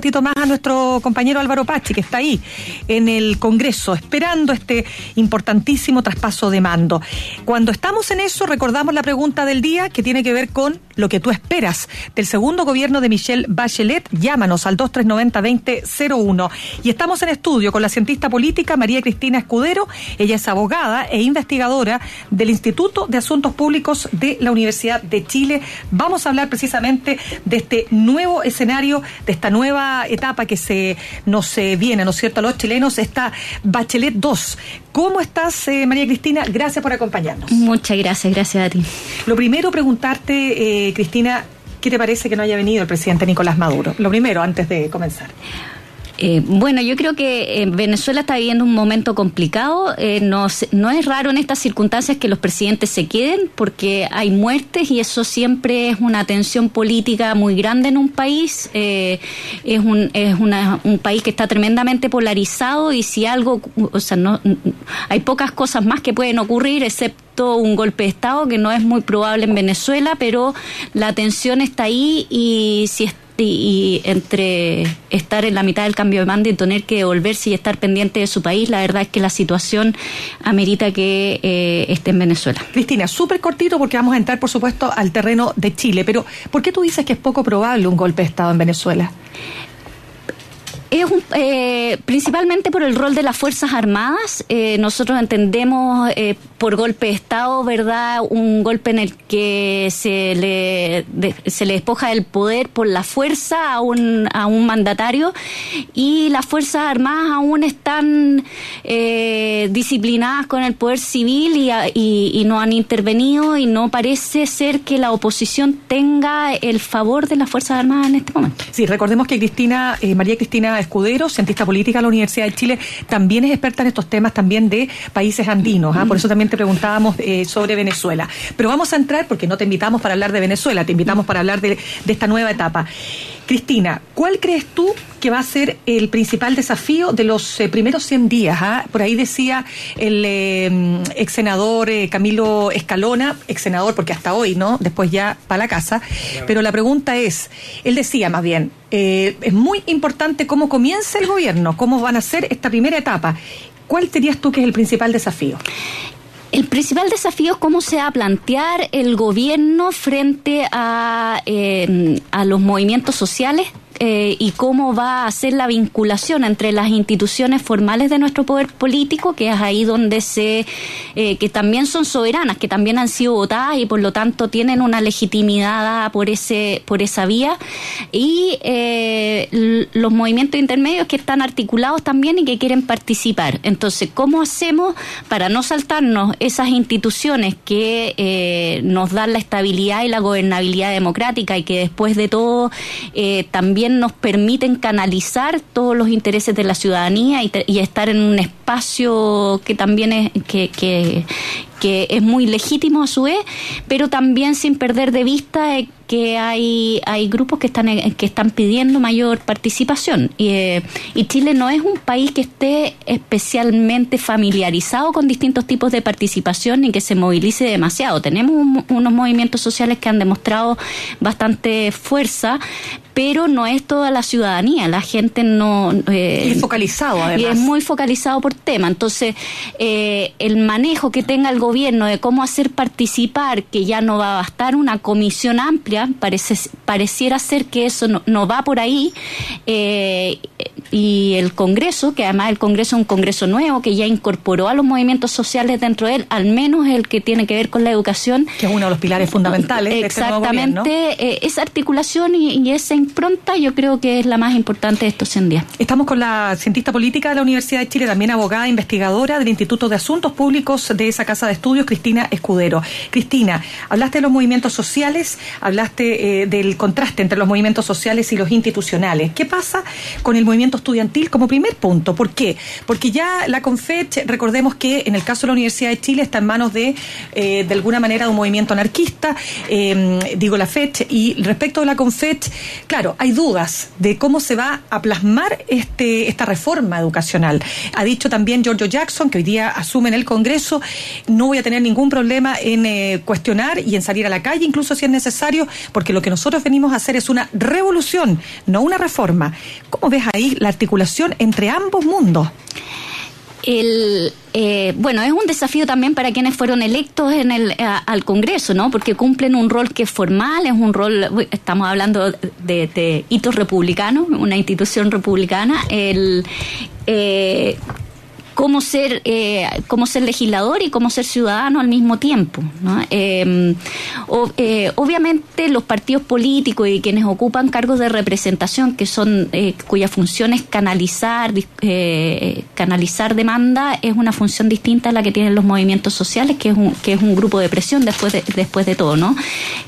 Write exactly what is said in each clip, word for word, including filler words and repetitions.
ratito más a nuestro compañero Álvaro Pachi, que está ahí en el Congreso, esperando este importantísimo traspaso de mando. Cuando estamos en eso, recordamos la pregunta del día, que tiene que ver con lo que tú esperas del segundo gobierno de Michelle Bachelet. Llámanos al dos tres nueve cero, dos cero cero uno. Y estamos en estudio con la cientista política María Cristina Escudero. Ella es abogada e investigadora del Instituto de Asuntos Públicos de la Universidad de Chile. Vamos a hablar precisamente de este nuevo escenario, de esta nueva etapa que se nos eh, viene, ¿no es cierto?, a los chilenos, esta Bachelet dos. ¿Cómo estás, eh, María Cristina? Gracias por acompañarnos. Muchas gracias, gracias a ti. Lo primero, preguntarte, eh, Cristina, ¿qué te parece que no haya venido el presidente Nicolás Maduro? Lo primero, antes de comenzar. Eh, bueno, yo creo que eh, Venezuela está viviendo un momento complicado. Eh, no, no es raro en estas circunstancias que los presidentes se queden, porque hay muertes y eso siempre es una tensión política muy grande en un país. Eh, es un es una, un país que está tremendamente polarizado, y si algo, o sea, no hay pocas cosas más que pueden ocurrir, excepto un golpe de Estado, que no es muy probable en Venezuela, pero la tensión está ahí, y si está Y, y entre estar en la mitad del cambio de mando y tener que devolverse y estar pendiente de su país, la verdad es que la situación amerita que eh, esté en Venezuela. Cristina, súper cortito, porque vamos a entrar, por supuesto, al terreno de Chile, pero ¿por qué tú dices que es poco probable un golpe de Estado en Venezuela? Es un, eh, principalmente por el rol de las Fuerzas Armadas. Eh, nosotros entendemos eh, por golpe de Estado, ¿verdad?, un golpe en el que se le de, se le despoja del poder por la fuerza a un a un mandatario, y las Fuerzas Armadas aún están eh, disciplinadas con el poder civil y, y, y no han intervenido, y no parece ser que la oposición tenga el favor de las Fuerzas Armadas en este momento. Sí, recordemos que Cristina, eh, María Cristina Escudero, cientista política de la Universidad de Chile, también es experta en estos temas también de países andinos, ¿eh? Por eso también te preguntábamos eh, sobre Venezuela. Pero vamos a entrar, porque no te invitamos para hablar de Venezuela, te invitamos para hablar de, de esta nueva etapa. Cristina, ¿cuál crees tú que va a ser el principal desafío de los eh, primeros cien días? ¿Ah? Por ahí decía el eh, ex senador eh, Camilo Escalona, ex senador porque hasta hoy, ¿no? Después ya para la casa. Claro. Pero la pregunta es, él decía más bien, eh, es muy importante cómo comienza el gobierno, cómo van a ser esta primera etapa. ¿Cuál dirías tú que es el principal desafío? El principal desafío es cómo se va a plantear el gobierno frente a, eh, a los movimientos sociales. Eh, y cómo va a ser la vinculación entre las instituciones formales de nuestro poder político, que es ahí donde se eh, que también son soberanas, que también han sido votadas y por lo tanto tienen una legitimidad por ese por esa vía, y eh, l- los movimientos intermedios que están articulados también y que quieren participar. Entonces, ¿cómo hacemos para no saltarnos esas instituciones que eh, nos dan la estabilidad y la gobernabilidad democrática, y que después de todo eh, también nos permiten canalizar todos los intereses de la ciudadanía y, te, y estar en un espacio que también es que, que, que es muy legítimo a su vez, pero también sin perder de vista eh, que hay hay grupos que están que están pidiendo mayor participación, y, eh, y Chile no es un país que esté especialmente familiarizado con distintos tipos de participación ni que se movilice demasiado. Tenemos un, unos movimientos sociales que han demostrado bastante fuerza, pero no es toda la ciudadanía, la gente no... Eh, y es focalizado, además. Y es muy focalizado por tema. Entonces, eh, el manejo que tenga el gobierno de cómo hacer participar, que ya no va a bastar una comisión amplia, parece pareciera ser que eso no, no va por ahí, eh, y el Congreso, que además el Congreso es un Congreso nuevo, que ya incorporó a los movimientos sociales dentro de él, al menos el que tiene que ver con la educación. Que es uno de los pilares fundamentales de este nuevo gobierno. Exactamente, eh, esa articulación y, y esa impronta yo creo que es la más importante de estos cien días. Estamos con la cientista política de la Universidad de Chile, también abogada, investigadora del Instituto de Asuntos Públicos de esa casa de estudios, Cristina Escudero. Cristina, hablaste de los movimientos sociales, hablaste eh, del contraste entre los movimientos sociales y los institucionales. ¿Qué pasa con el movimiento movimiento estudiantil como primer punto. ¿Por qué? Porque ya la CONFECH, recordemos que en el caso de la Universidad de Chile está en manos de, eh, de alguna manera, de un movimiento anarquista, eh, digo la FECH, y respecto de la CONFECH, claro, hay dudas de cómo se va a plasmar este, esta reforma educacional. Ha dicho también Giorgio Jackson, que hoy día asume en el Congreso, no voy a tener ningún problema en eh, cuestionar y en salir a la calle, incluso si es necesario, porque lo que nosotros venimos a hacer es una revolución, no una reforma. ¿Cómo ves ahí la articulación entre ambos mundos? El, eh, bueno, es un desafío también para quienes fueron electos en el a, al Congreso, ¿no? Porque cumplen un rol que es formal, es un rol, estamos hablando de, de hitos republicanos, una institución republicana, el eh, cómo ser eh, cómo ser legislador y cómo ser ciudadano al mismo tiempo, ¿no? Eh, o, eh, obviamente los partidos políticos y quienes ocupan cargos de representación, que son eh, cuya función es canalizar eh, canalizar demanda, es una función distinta a la que tienen los movimientos sociales, que es un que es un grupo de presión después de, después de todo, ¿no?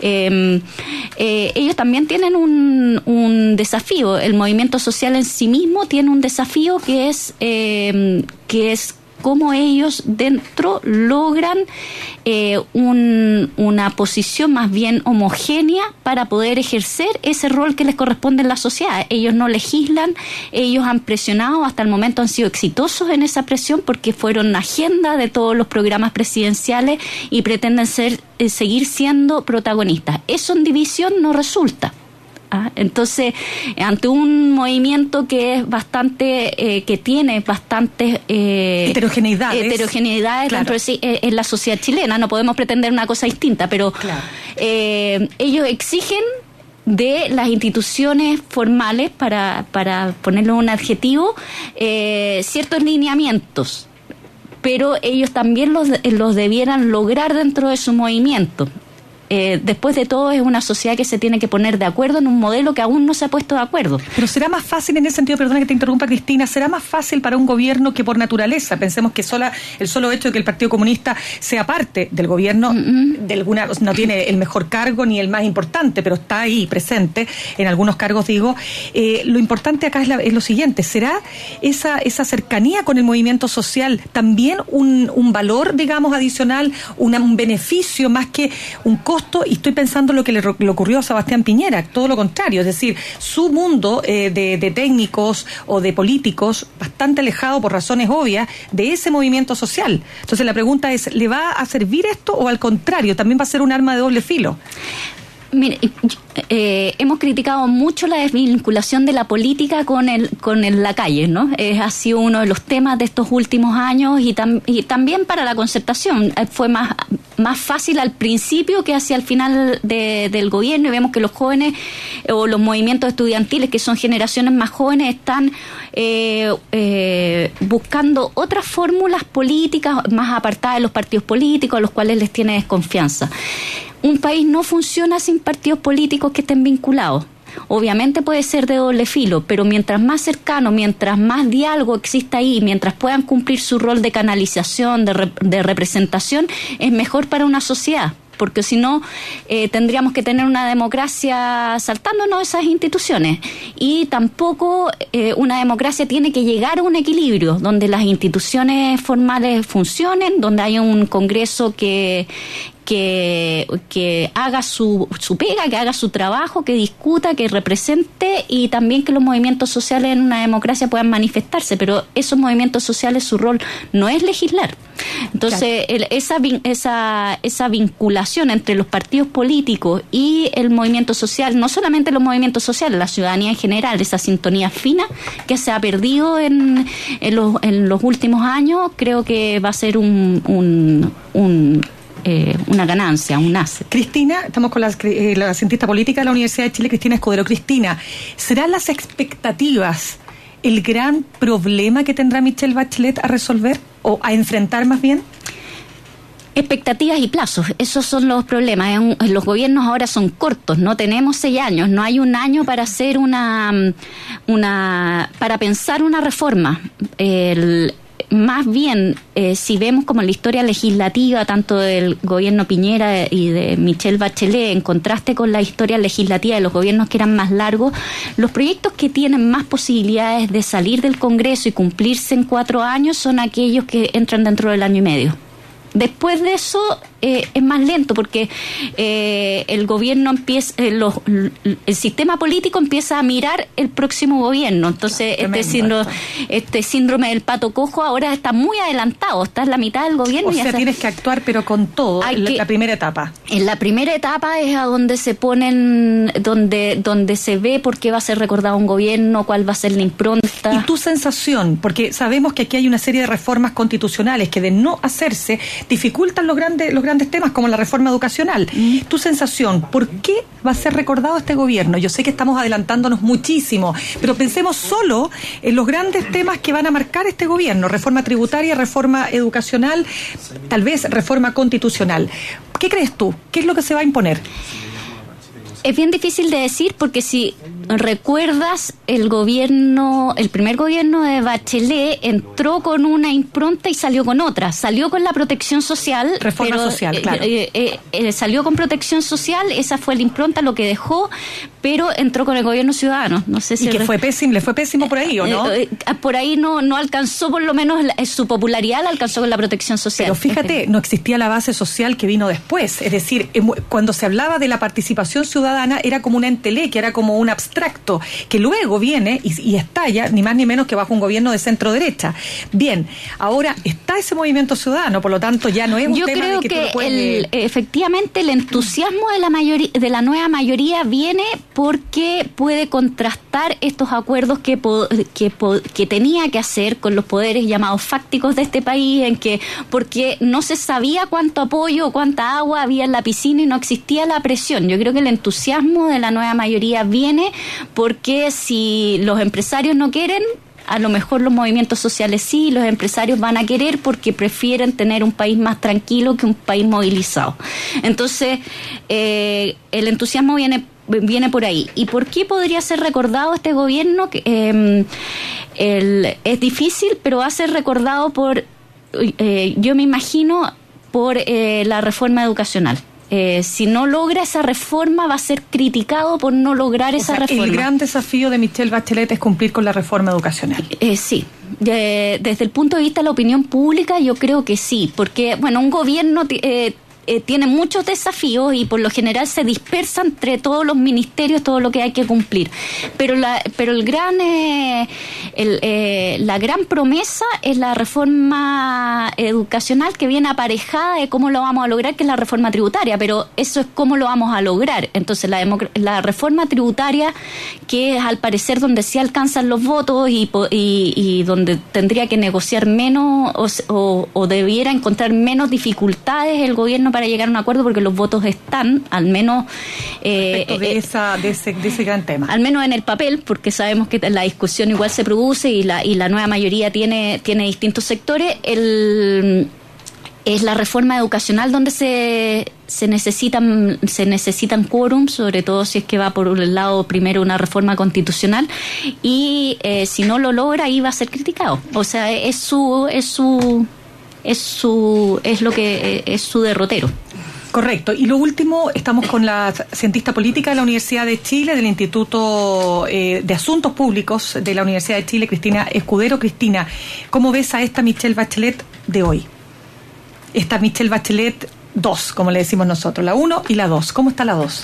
Eh, eh, ellos también tienen un, un desafío. El movimiento social en sí mismo tiene un desafío que es eh, que es cómo ellos dentro logran eh, un, una posición más bien homogénea para poder ejercer ese rol que les corresponde en la sociedad. Ellos no legislan, ellos han presionado, hasta el momento han sido exitosos en esa presión porque fueron agenda de todos los programas presidenciales y pretenden ser eh, seguir siendo protagonistas. Eso en división no resulta. Ah, entonces, ante un movimiento que es bastante, eh, que tiene bastantes eh, heterogeneidades, heterogeneidades claro. dentro de sí, eh, en la sociedad chilena, no podemos pretender una cosa distinta, pero claro. eh, ellos exigen de las instituciones formales, para, para ponerle un adjetivo, eh, ciertos lineamientos, pero ellos también los, los debieran lograr dentro de su movimiento. Eh, después de todo es una sociedad que se tiene que poner de acuerdo en un modelo que aún no se ha puesto de acuerdo. Pero será más fácil en ese sentido, perdona que te interrumpa, Cristina, será más fácil para un gobierno que por naturaleza, pensemos que sola, el solo hecho de que el Partido Comunista sea parte del gobierno, mm-hmm. de alguna, no tiene el mejor cargo ni el más importante, pero está ahí presente en algunos cargos, digo, eh, lo importante acá es, la, es lo siguiente, ¿será esa, esa cercanía con el movimiento social también un, un valor, digamos, adicional, una, un beneficio más que un costo? Y estoy pensando en lo que le, le ocurrió a Sebastián Piñera, todo lo contrario, es decir, su mundo eh, de, de técnicos o de políticos bastante alejado por razones obvias de ese movimiento social. Entonces la pregunta es, ¿le va a servir esto o al contrario, también va a ser un arma de doble filo? Mire, eh, hemos criticado mucho la desvinculación de la política con el con el, la calle, ¿no? Eh, ha sido uno de los temas de estos últimos años y, tam, y también para la concertación. Eh, fue más más fácil al principio que hacia el final de, del gobierno, y vemos que los jóvenes eh, o los movimientos estudiantiles, que son generaciones más jóvenes, están eh, eh, buscando otras fórmulas políticas más apartadas de los partidos políticos a los cuales les tiene desconfianza. Un país no funciona sin partidos políticos que estén vinculados. Obviamente puede ser de doble filo, pero mientras más cercano, mientras más diálogo exista ahí, mientras puedan cumplir su rol de canalización, de, rep- de representación, es mejor para una sociedad. Porque si no, eh, tendríamos que tener una democracia saltándonos esas instituciones. Y tampoco eh, una democracia tiene que llegar a un equilibrio donde las instituciones formales funcionen, donde haya un Congreso que... que que haga su, su pega, que haga su trabajo, que discuta, que represente, y también que los movimientos sociales en una democracia puedan manifestarse, pero esos movimientos sociales, su rol no es legislar. Entonces, claro. el, esa, esa, esa vinculación entre los partidos políticos y el movimiento social, no solamente los movimientos sociales, la ciudadanía en general, esa sintonía fina que se ha perdido en, en, los, en los últimos años, creo que va a ser un... un, un Eh, una ganancia, un asset. Cristina, estamos con la, eh, la cientista política de la Universidad de Chile, Cristina Escudero. Cristina, ¿serán las expectativas el gran problema que tendrá Michelle Bachelet a resolver o a enfrentar más bien? Expectativas y plazos, esos son los problemas. En, en los gobiernos ahora son cortos, no tenemos seis años, no hay un año para hacer una, una para pensar una reforma. El más bien, eh, si vemos como la historia legislativa, tanto del gobierno Piñera y de Michelle Bachelet, en contraste con la historia legislativa de los gobiernos que eran más largos, los proyectos que tienen más posibilidades de salir del Congreso y cumplirse en cuatro años son aquellos que entran dentro del año y medio. Después de eso eh, es más lento porque eh, el gobierno empieza, eh, los, el sistema político empieza a mirar el próximo gobierno. Entonces claro, este, síndrome, este síndrome del pato cojo ahora está muy adelantado, está en la mitad del gobierno. O y sea, hasta, tienes que actuar pero con todo, en la, que, la primera etapa. En la primera etapa es a donde se ponen, donde, donde se ve por qué va a ser recordado un gobierno, cuál va a ser la impronta. ¿Y tu sensación? Porque sabemos que aquí hay una serie de reformas constitucionales que de no hacerse dificultan los grandes los grandes temas como la reforma educacional. Mm. Tu sensación, ¿por qué va a ser recordado este gobierno? Yo sé que estamos adelantándonos muchísimo, pero pensemos solo en los grandes temas que van a marcar este gobierno: reforma tributaria, reforma educacional, tal vez reforma constitucional. ¿Qué crees tú? ¿Qué es lo que se va a imponer? Es bien difícil de decir porque si recuerdas, el gobierno, el primer gobierno de Bachelet entró con una impronta y salió con otra. Salió con la protección social. Reforma pero, social, claro. Eh, eh, eh, salió con protección social, esa fue la impronta, lo que dejó, pero entró con el gobierno ciudadano. No sé si y que fue pésimo, le fue pésimo por ahí, ¿o no? Eh, eh, por ahí no, no alcanzó, por lo menos la, su popularidad la alcanzó con la protección social. Pero fíjate, no existía la base social que vino después. Es decir, cuando se hablaba de la participación ciudadana era como una entelequia, era como un abstracto, que luego viene y, y estalla, ni más ni menos que bajo un gobierno de centro derecha. Bien, ahora está ese movimiento ciudadano, por lo tanto ya no es un Yo tema creo de que, que tú lo puedes... el, efectivamente el entusiasmo de la mayoría, de la nueva mayoría viene porque puede contrastar estos acuerdos que, que, que tenía que hacer con los poderes llamados fácticos de este país, en que porque no se sabía cuánto apoyo o cuánta agua había en la piscina y no existía la presión. Yo creo que el entusiasmo de la nueva mayoría viene porque si los empresarios no quieren, a lo mejor los movimientos sociales sí, los empresarios van a querer porque prefieren tener un país más tranquilo que un país movilizado. Entonces, eh, el entusiasmo viene viene por ahí. ¿Y por qué podría ser recordado este gobierno? Eh, el, es difícil, pero va a ser recordado por, eh, yo me imagino, por eh, la reforma educacional. Eh, si no logra esa reforma, va a ser criticado por no lograr o esa sea, reforma. El gran desafío de Michelle Bachelet es cumplir con la reforma educacional. Eh, sí. De, desde el punto de vista de la opinión pública, yo creo que sí, porque, bueno, un gobierno eh, eh, tiene muchos desafíos y por lo general se dispersa entre todos los ministerios todo lo que hay que cumplir. Pero la, pero el gran, eh, el, eh, la gran promesa es la reforma educacional que viene aparejada de cómo lo vamos a lograr, que es la reforma tributaria, pero eso es cómo lo vamos a lograr. Entonces la, democ- la reforma tributaria, que es al parecer donde sí alcanzan los votos y, y, y donde tendría que negociar menos o, o, o debiera encontrar menos dificultades el gobierno para llegar a un acuerdo, porque los votos están, al menos eh, de, eh, esa, de, ese, de ese gran tema, al menos en el papel, porque sabemos que la discusión igual se produce y la y la nueva mayoría tiene tiene distintos sectores. El es la reforma educacional donde se se necesitan se necesitan quórum, sobre todo si es que va por un lado primero una reforma constitucional y eh, si no lo logra ahí va a ser criticado. O sea, es su es su es su es lo que es su derrotero. Correcto. Y lo último, estamos con la cientista política de la Universidad de Chile, del Instituto eh, de Asuntos Públicos de la Universidad de Chile, Cristina Escudero. Cristina, ¿cómo ves a esta Michelle Bachelet de hoy? Esta Michelle Bachelet dos, como le decimos nosotros, la uno y la dos. ¿Cómo está la dos?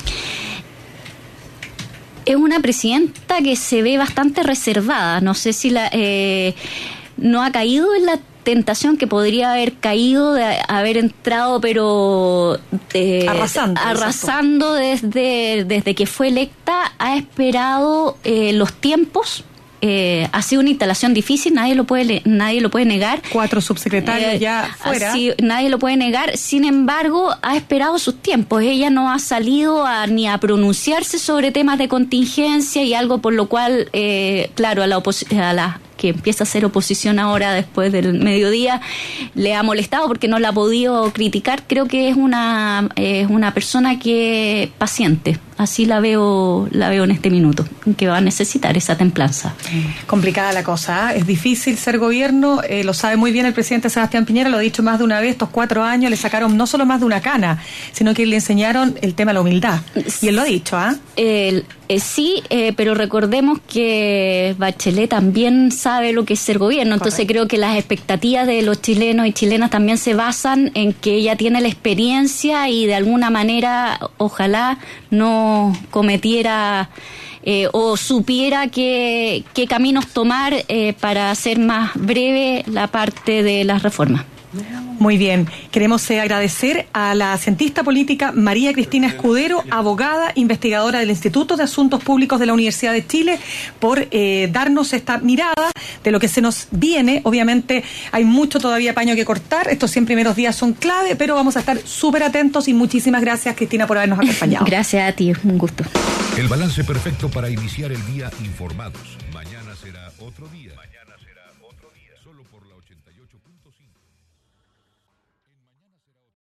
Es una presidenta que se ve bastante reservada. No sé si la eh, no ha caído en la tentación que podría haber caído de haber entrado, pero eh, arrasando, arrasando desde, desde que fue electa. Ha esperado eh, los tiempos. Eh, ha sido una instalación difícil, nadie lo puede nadie lo puede negar. Cuatro subsecretarios eh, ya fuera. Así, nadie lo puede negar. Sin embargo, ha esperado sus tiempos. Ella no ha salido a, ni a pronunciarse sobre temas de contingencia y algo por lo cual, eh, claro, a la oposición, a la que empieza a hacer oposición ahora después del mediodía, le ha molestado porque no la ha podido criticar. Creo que es una es una persona que paciente. así la veo, la veo en este minuto, que va a necesitar esa templanza. Complicada la cosa, ¿eh? Es difícil ser gobierno, eh, lo sabe muy bien el presidente Sebastián Piñera, lo ha dicho más de una vez, estos cuatro años le sacaron no solo más de una cana, sino que le enseñaron el tema de la humildad. Y él lo ha dicho, ¿ah? ¿eh? El, eh, sí, eh, pero recordemos que Bachelet también sabe lo que es ser gobierno, entonces Correcto. Creo que las expectativas de los chilenos y chilenas también se basan en que ella tiene la experiencia y de alguna manera, ojalá, no cometiera eh, o supiera qué, qué caminos tomar eh, para hacer más breve la parte de las reformas. Muy bien, queremos eh, agradecer a la cientista política María Cristina Escudero, abogada, investigadora del Instituto de Asuntos Públicos de la Universidad de Chile, por eh, darnos esta mirada de lo que se nos viene. Obviamente hay mucho todavía paño que cortar, estos cien primeros días son clave, pero vamos a estar súper atentos y muchísimas gracias, Cristina, por habernos acompañado. Gracias a ti, un gusto. El balance perfecto para iniciar el día informados. Mañana será otro día. Mañana será otro día. Solo por la ochenta y ocho punto cinco.